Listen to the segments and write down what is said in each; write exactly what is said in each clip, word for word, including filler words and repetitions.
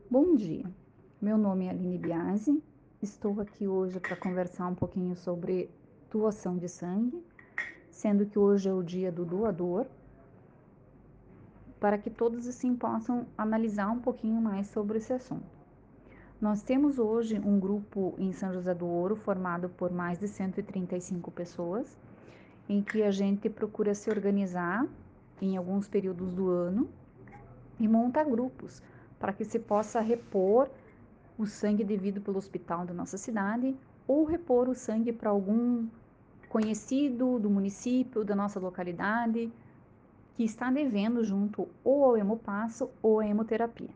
Bom dia, meu nome é Aline Biasi, estou aqui hoje para conversar um pouquinho sobre doação de sangue, sendo que hoje é o dia do doador, para que todos assim possam analisar um pouquinho mais sobre esse assunto. Nós temos hoje um grupo em São José do Ouro formado por mais de cento e trinta e cinco pessoas, em que a gente procura se organizar em alguns períodos do ano e monta grupos para que se possa repor o sangue devido pelo hospital da nossa cidade ou repor o sangue para algum conhecido do município, da nossa localidade, que está devendo junto ou ao hemopasso ou à hemoterapia.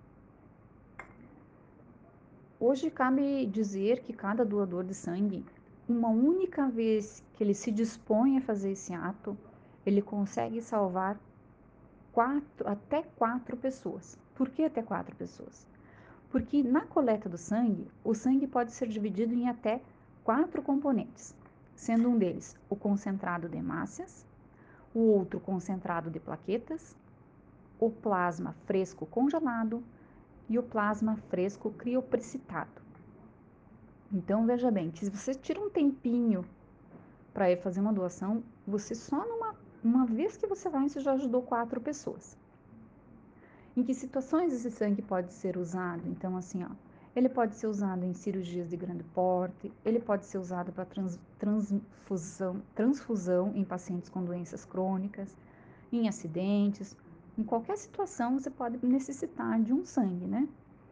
Hoje cabe dizer que cada doador de sangue, uma única vez que ele se dispõe a fazer esse ato, ele consegue salvar quatro, até quatro pessoas. Por que até quatro pessoas? Porque na coleta do sangue, o sangue pode ser dividido em até quatro componentes, sendo um deles o concentrado de hemácias, o outro concentrado de plaquetas, o plasma fresco congelado e o plasma fresco crioprecitado. Então, veja bem, que se você tira um tempinho para ir fazer uma doação, você só numa uma vez que você vai, você já ajudou quatro pessoas. Em que situações esse sangue pode ser usado? Então, assim, ó, ele pode ser usado em cirurgias de grande porte, ele pode ser usado para trans, transfusão, transfusão em pacientes com doenças crônicas, em acidentes, em qualquer situação você pode necessitar de um sangue, né?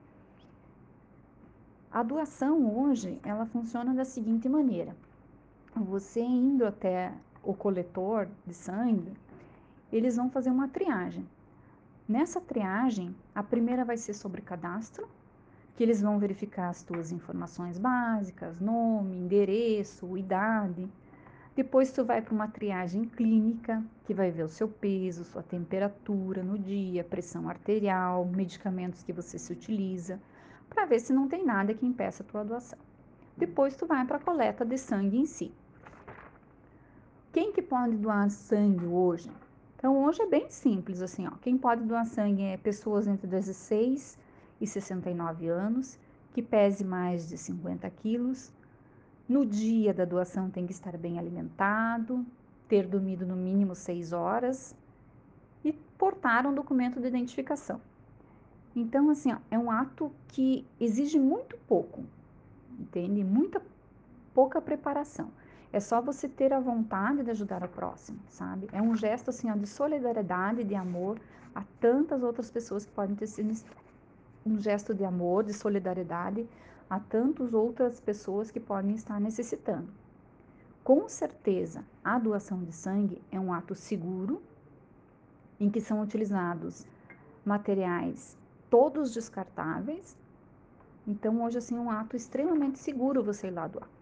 A doação hoje, ela funciona da seguinte maneira: você indo até o coletor de sangue, eles vão fazer uma triagem. Nessa triagem, a primeira vai ser sobre cadastro, que eles vão verificar as tuas informações básicas, nome, endereço, idade. Depois tu vai para uma triagem clínica, que vai ver o seu peso, sua temperatura no dia, pressão arterial, medicamentos que você se utiliza, para ver se não tem nada que impeça a tua doação. Depois tu vai para a coleta de sangue em si. Quem que pode doar sangue hoje? Então, hoje é bem simples, assim, ó. Quem pode doar sangue é pessoas entre dezesseis e sessenta e nove anos, que pese mais de cinquenta quilos. No dia da doação tem que estar bem alimentado, ter dormido no mínimo seis horas e portar um documento de identificação. Então, assim, ó, é um ato que exige muito pouco, entende? Muita pouca preparação. É só você ter a vontade de ajudar o próximo, sabe? É um gesto assim, ó, de solidariedade, de amor a tantas outras pessoas que podem ter sido um gesto de amor, de solidariedade a tantas outras pessoas que podem estar necessitando. Com certeza, a doação de sangue é um ato seguro em que são utilizados materiais todos descartáveis. Então, hoje assim, é um ato extremamente seguro você ir lá doar.